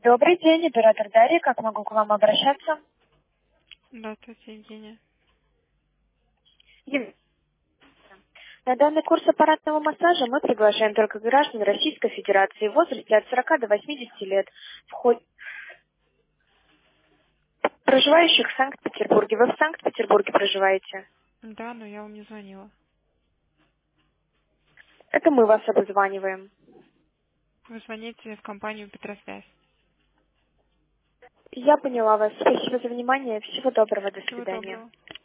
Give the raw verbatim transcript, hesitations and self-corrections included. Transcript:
Добрый день, оператор Дарья. Как могу к вам обращаться? Здравствуйте, Евгения. Ев- На данный курс аппаратного массажа мы приглашаем только граждан Российской Федерации в возрасте от сорока до восьмидесяти лет, вход- проживающих в Санкт-Петербурге. Вы в Санкт-Петербурге проживаете? Да, но я вам не звонила. Это мы вас обзваниваем. Вы звоните в компанию Петросвязь. Я поняла вас. Спасибо за внимание. Всего доброго. До Всего свидания. доброго.